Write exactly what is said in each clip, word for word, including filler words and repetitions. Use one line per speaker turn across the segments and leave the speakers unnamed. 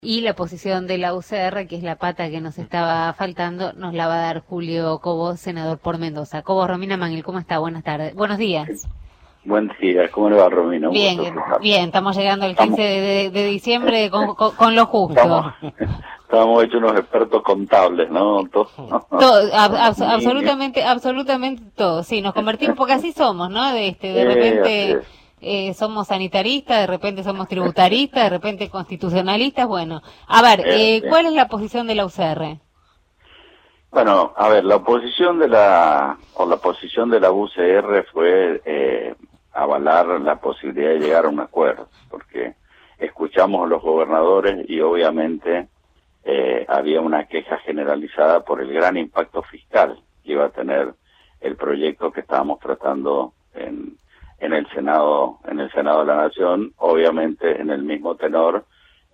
Y la posición de la U C R, que es la pata que nos estaba faltando, nos la va a dar Julio Cobos, senador por Mendoza. Cobos, Romina Mangel, ¿cómo está? Buenas tardes. Buenos días.
Buen día, ¿cómo le va, Romina? Un
bien, bien, estamos llegando el quince de, de, de diciembre con, con, con lo justo.
Estamos, estamos hechos unos expertos contables, ¿no? Todo,
todo ab, ab, absolutamente, absolutamente todo. Sí, nos convertimos, porque así somos, ¿no? De, este, de repente... Eh, Eh, somos sanitaristas, de repente somos tributaristas, de repente constitucionalistas. Bueno, a ver, eh, ¿cuál es la posición de la U C R?
Bueno, a ver, la oposición de la, o la posición de la U C R fue eh, avalar la posibilidad de llegar a un acuerdo, porque escuchamos a los gobernadores y obviamente eh, había una queja generalizada por el gran impacto fiscal que iba a tener el proyecto que estábamos tratando en en el Senado, en el Senado de la Nación, obviamente en el mismo tenor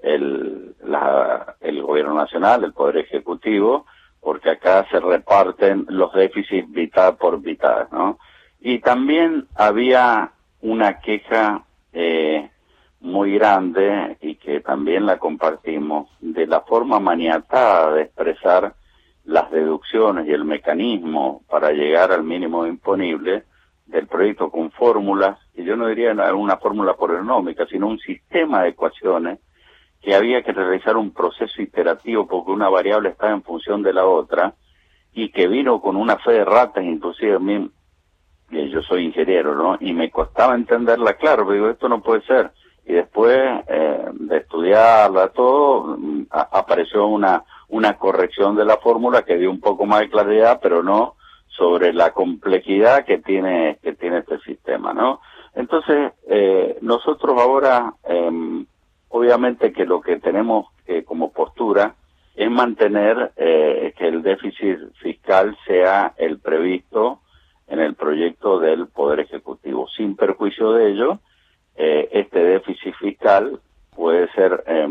el, la, el Gobierno Nacional, el Poder Ejecutivo, porque acá se reparten los déficits mitad por mitad, ¿no? Y también había una queja eh, muy grande, y que también la compartimos, de la forma maniatada de expresar las deducciones y el mecanismo para llegar al mínimo imponible del proyecto, con fórmulas, y yo no diría una fórmula polinómica, sino un sistema de ecuaciones que había que realizar un proceso iterativo porque una variable estaba en función de la otra, y que vino con una fe de ratas, inclusive a mí, yo soy ingeniero, ¿no? Y me costaba entenderla, claro, pero digo, esto no puede ser. Y después eh, de estudiarla todo, a, apareció una, una corrección de la fórmula que dio un poco más de claridad, pero no sobre la complejidad que tiene que tiene este sistema, ¿no? Entonces, eh, nosotros ahora, eh, obviamente que lo que tenemos eh, como postura es mantener eh, que el déficit fiscal sea el previsto en el proyecto del Poder Ejecutivo. Sin perjuicio de ello, eh, este déficit fiscal puede ser eh,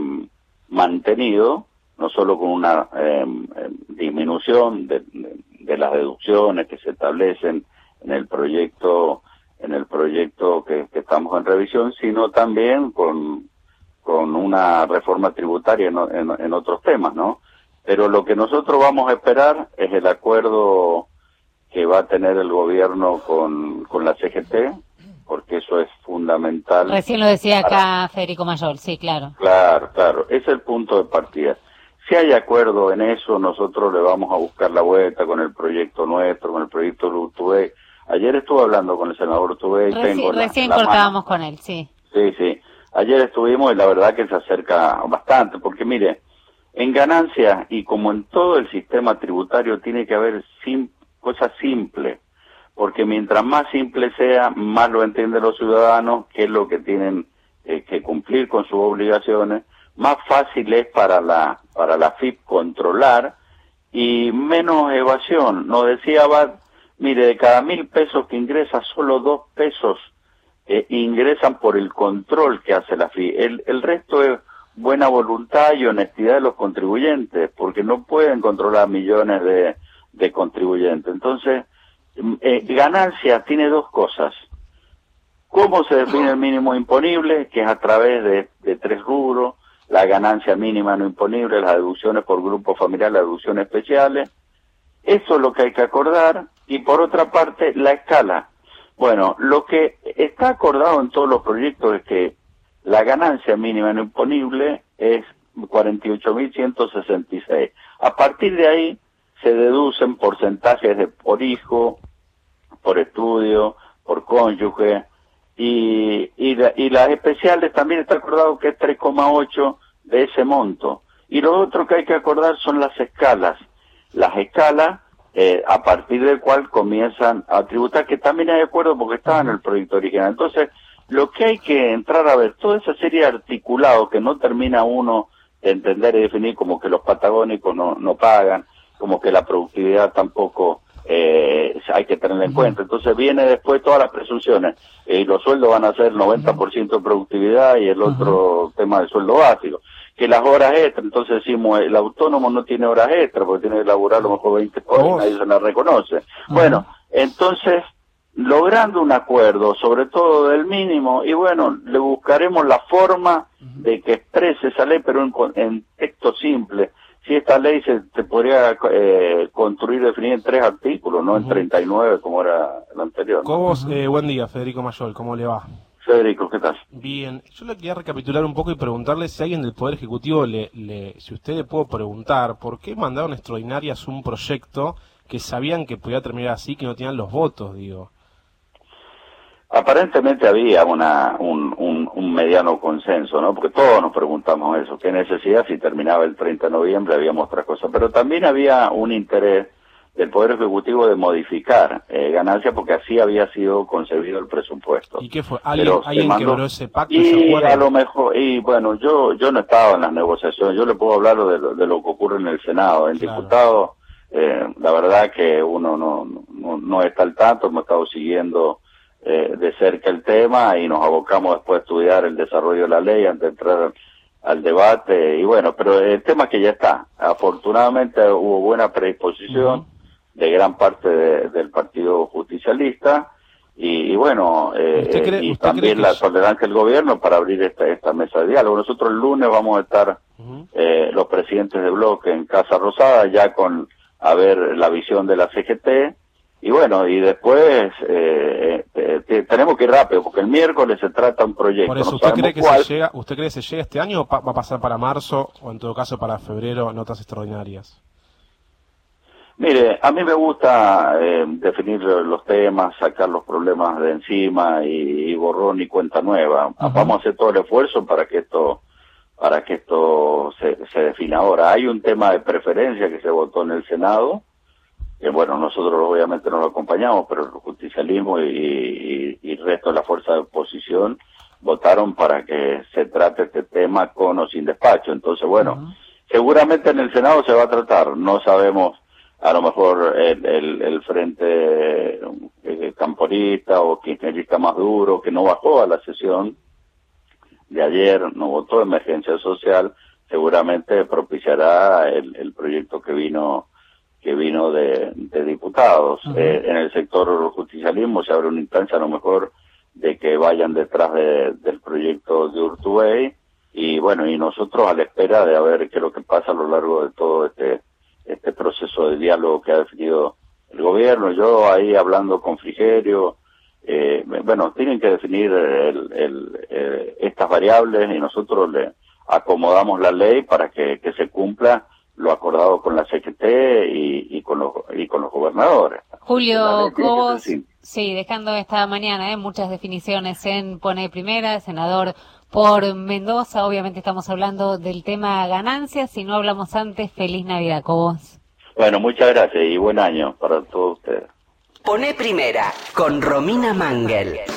mantenido, no solo con una eh, disminución de, de de las deducciones que se establecen en el proyecto en el proyecto que, que estamos en revisión, sino también con con una reforma tributaria en, en, en otros temas, ¿no? Pero lo que nosotros vamos a esperar es el acuerdo que va a tener el gobierno con, con la C G T, porque eso es fundamental.
Recién lo decía acá para... Federico Mayor, sí, claro.
Claro, claro, ese es el punto de partida. Si hay acuerdo en eso, nosotros le vamos a buscar la vuelta con el proyecto nuestro, con el proyecto Urtubey. Ayer estuve hablando con el senador Urtubey.
Reci recién la, la cortábamos mano. con él, sí.
Sí, sí. Ayer estuvimos y la verdad que se acerca bastante, porque mire, en ganancias y como en todo el sistema tributario tiene que haber sim cosas simples, porque mientras más simple sea, más lo entienden los ciudadanos, qué es lo que tienen eh, que cumplir con sus obligaciones, más fácil es para la para la F I P controlar y menos evasión. Nos decía Abad, mire, de cada mil pesos que ingresa, solo dos pesos eh, ingresan por el control que hace la F I P. El, el resto es buena voluntad y honestidad de los contribuyentes, porque no pueden controlar millones de, de contribuyentes. Entonces, eh, ganancia tiene dos cosas. ¿Cómo se define el mínimo imponible? Que es a través de, de tres rubros: la ganancia mínima no imponible, las deducciones por grupo familiar, las deducciones especiales. Eso es lo que hay que acordar. Y por otra parte, la escala. Bueno, lo que está acordado en todos los proyectos es que la ganancia mínima no imponible es cuarenta y ocho mil ciento sesenta y seis. A partir de ahí se deducen porcentajes de por hijo, por estudio, por cónyuge. Y, y, la, y las especiales también está acordado que es tres coma ocho de ese monto. Y lo otro que hay que acordar son las escalas. Las escalas eh, a partir del cual comienzan a tributar, que también hay acuerdo porque estaba en el proyecto original. Entonces, lo que hay que entrar a ver, toda esa serie de articulados que no termina uno de entender y definir, como que los patagónicos no, no pagan, como que la productividad tampoco... Eh, hay que tenerla en cuenta. Entonces viene después todas las presunciones, y eh, los sueldos van a ser noventa por ciento de productividad y el otro uh-huh. tema del sueldo básico, que las horas extras, entonces decimos el autónomo no tiene horas extras porque tiene que laburar a lo mejor veinte horas y nadie se las reconoce. Uh-huh. Bueno, entonces logrando un acuerdo, sobre todo del mínimo, y bueno, le buscaremos la forma de que exprese esa ley, pero en, en texto simple. Si esta ley se, se podría eh, construir, definir en tres artículos, no uh-huh. en treinta y nueve como era el anterior.
Cobos, eh, buen día, Federico Mayol, ¿cómo le va?
Federico, ¿qué tal?
Bien, yo le quería recapitular un poco y preguntarle si alguien del Poder Ejecutivo, le, le, si usted le puedo preguntar, ¿por qué mandaron extraordinarias un proyecto que sabían que podía terminar así, que no tenían los votos, digo?
Aparentemente había una un, un, un mediano consenso, ¿no? Porque todos nos preguntamos eso, qué necesidad si terminaba el treinta de noviembre, habíamos otras cosas. Pero también había un interés del Poder Ejecutivo de modificar eh, ganancias, porque así había sido concebido el presupuesto.
¿Y qué fue? ¿Alguien, ¿alguien mandó... quebró ese pacto?
Y a lo mejor, y bueno, yo yo no estaba en las negociaciones, yo le puedo hablar de lo, de lo que ocurre en el Senado. En
claro.
diputado, eh, la verdad que uno no, no, no está al tanto, hemos estado siguiendo Eh, de cerca el tema y nos abocamos después a estudiar el desarrollo de la ley antes de entrar al, al debate, y bueno, pero el tema es que ya está. Afortunadamente hubo buena predisposición uh-huh. de gran parte de, del Partido Justicialista y, y bueno, eh, cree, y también la tolerancia del gobierno para abrir esta, esta mesa de diálogo. Nosotros el lunes vamos a estar uh-huh. eh, los presidentes de bloque en Casa Rosada ya con a ver la visión de la C G T. Y bueno, y después eh, eh, tenemos que ir rápido, porque el miércoles se trata un proyecto.
Por eso,
no
¿usted cree que
cuál.
se llega, usted cree que se llega este año o pa- va a pasar para marzo, o en todo caso para febrero, notas extraordinarias?
Mire, a mí me gusta eh, definir los temas, sacar los problemas de encima y, y borrón y cuenta nueva. Uh-huh. Vamos a hacer todo el esfuerzo para que esto para que esto se, se defina ahora. Hay un tema de preferencia que se votó en el Senado, que bueno, nosotros obviamente no lo acompañamos, pero el justicialismo y, y, y el resto de la fuerza de oposición votaron para que se trate este tema con o sin despacho. Entonces, bueno, uh-huh. seguramente en el Senado se va a tratar, no sabemos, a lo mejor el, el, el frente eh, camporista o kirchnerista más duro, que no bajó a la sesión de ayer, no votó emergencia social, seguramente propiciará el, el proyecto que vino que vino de, de diputados. Uh-huh. Eh, en el sector justicialismo se abre una instancia a lo mejor de que vayan detrás de, del proyecto de Urtubey, y bueno, y nosotros a la espera de a ver qué es lo que pasa a lo largo de todo este este proceso de diálogo que ha definido el gobierno. Yo ahí hablando con Frigerio, eh, bueno, tienen que definir el, el, eh, estas variables y nosotros le acomodamos la ley para que, que se cumpla lo acordado con la C G T y, y con los y con los gobernadores.
Julio Cobos, sí, dejando esta mañana eh, muchas definiciones en Pone Primera, senador por Mendoza. Obviamente estamos hablando del tema ganancias. Si no hablamos antes, feliz Navidad, Cobos.
Bueno, muchas gracias y buen año para todos ustedes.
Pone Primera con Romina Mangel.